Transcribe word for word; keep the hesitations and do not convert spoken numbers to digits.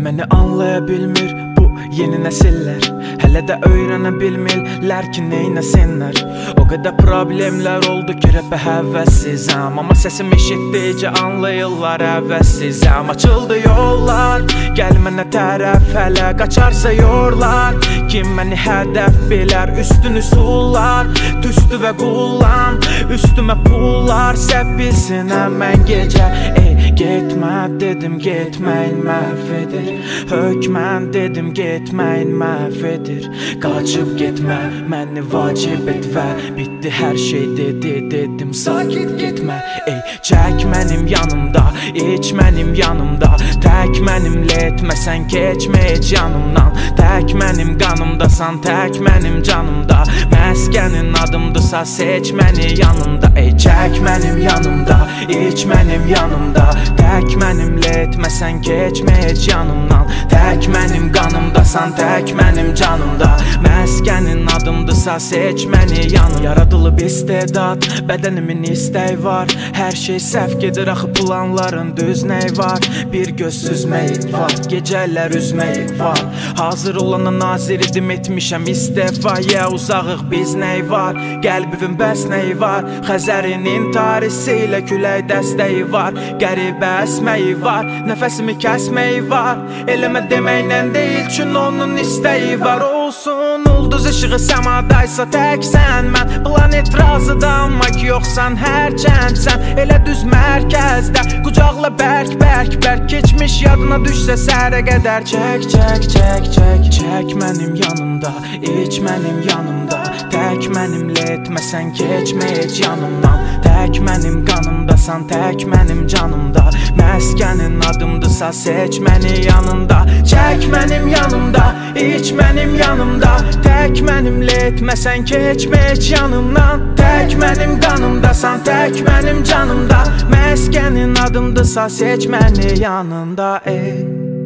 Məni anlaya bilmir bu yeni nəsillər, hələ də öyrənə bilmirlər ki, neynəsinlər. O qədər problemlər oldu ki, rəpə həvəssizəm, amma səsim eşitdikcə anlayırlar əvəzsizəm. Açıldı yollar, gəl mənə tərəf, hələ qaçarsa yorlar. Kim məni hədəf bilər, üstünü sullar, tüstü və qullan, üstümə pullar səpilsinəm mən gecə. Ey, getmə dedim, getməyin məhv edir. Hökmən dedim, getməyin məhv edir. Qaçıb getmə, məni vacib et və bitdi hər şey dedi, dedim sakit getmə. Ey, çək mənim yanımda, iç mənim yanımda, tək mənimlə etməsən keçmə heç yanımdan. Tək mənim qanımdasan, tək mənim canımda, məskənin adımdırsa seç məni yanında. Ey, çək mənim yanımda, iç mənim yanımda, tək mənimlə etməsən keçmə heç yanımdan. Tək mənim qanımdasan, tək mənim canımda, məskənin adımdırsa seç məni yanım. Yaradılıb istedad, bədənimin istəyi var, hər şey səhv gedir axı planların düz nəyi var. Bir göz süzməyi var, gecələr üzməyi var, hazır olana nazir idim etmişəm istifaya. Uzağıq biz nəyi var, qəlbimin bəs nəyi var, Xəzərinin tarisi ilə külək dəstəyi var. Qəribə əsməyi var, nəfəsimi kəsməyi var, eləmə deməklə deyil çünki onun istəyi var. Olsun ulduz ışığı səmadaysa təksən mən, planet razıda amma ki yoxsan hərçəndsən. Elə düz mərkəzdə qucaqla bərk bərk bərk, keçmiş yadına düşsə səhərə qədər. Çək çək çək çək, çək mənim yanımda, iç mənim yanımda, tək mənimlə etməsən keçmə heç yanımdan. Tək mənim qanımdasan, tək mənim canımda, məskənin adımdırsa seç məni yanında. Çək mənim yanımda, iç mənim yanımda, tək mənimlə etməsən keçmə heç yanımdan. Tək mənim qanımdasan, tək mənim canımda, məskənin adımdırsa seç məni yanında. Ey